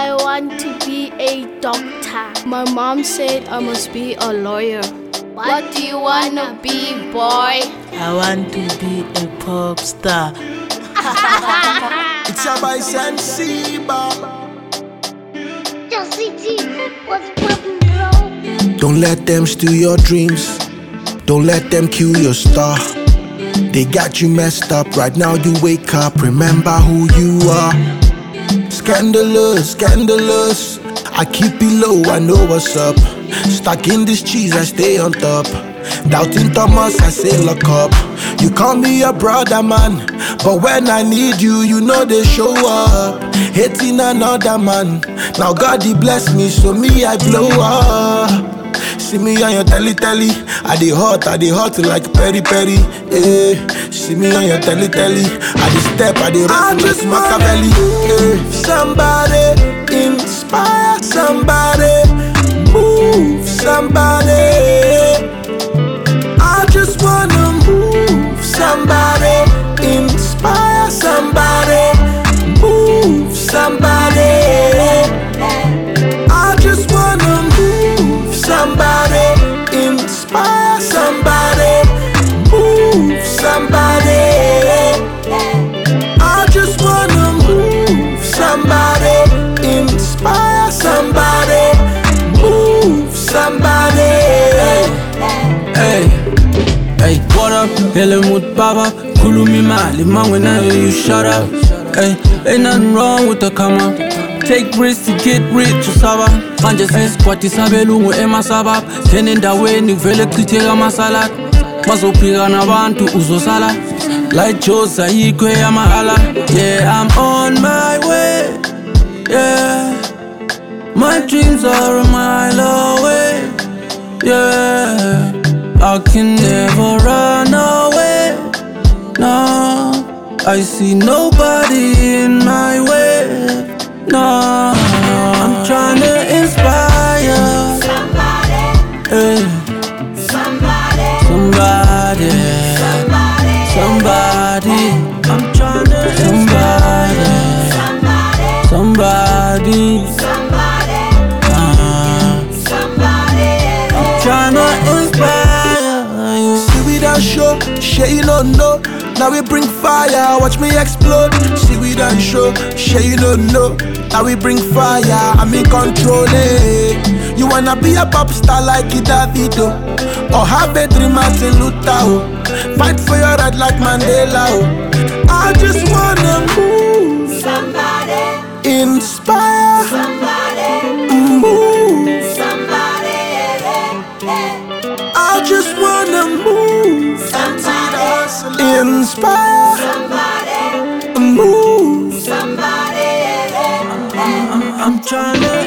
I want to be a doctor. My mom said I must be a lawyer. What do you wanna be, boy? I want to be a pop star. It's a by Sensiba. Just what's poppin', bro? Don't let them steal your dreams. Don't let them kill your star. They got you messed up. Right now you wake up, remember who you are. Scandalous, scandalous. I keep it low, I know what's up. Stuck in this cheese, I stay on top. Doubting Thomas, I say lock up. You call me your brother, man, but when I need you, you know they show up. Hating another man. Now God he bless me, so me I blow up. See me on your telly, I dey hot like peri peri. See me on your telly, I dey step, I dey rock like Machiavelli. Somebody inspire, somebody move, somebody. I just wanna move, somebody inspire, somebody move, somebody. I just wanna move, somebody inspire, somebody move, somebody. I just wanna move, somebody inspire, somebody move, somebody. Hey, what up? Helmut Baba, Kulumi Mali, man, when I hear you shut up. Hey, ain't nothing wrong with the come up. Take risks to get rich, Saba. Manje says, Kwati Sabelu, Emma Sabab. Tenin da way, ni vele kritera masalat. Mazopiga na bantu uzo sala. Like Josa, Ikwe Yamahala. Yeah, I'm on my way. Yeah, my dreams are a mile away. Yeah, I can never run away. No, I see nobody in my way. No, I'm trying to inspire Somebody, hey. somebody, Somebody, somebody, I'm trying to somebody, somebody, I'm trying to inspire you. See we done show, share you don't know. Now we bring fire, watch me explode. See we done show, share you don't know. Now we bring fire, I'm in control. You wanna be a pop star like Davido, or have a dream Martin Luther, oh. Fight for your right like Mandela, oh. I just wanna move, somebody, inspire, somebody, move. somebody, I just wanna move, inspire, somebody, move. somebody. I'm trying to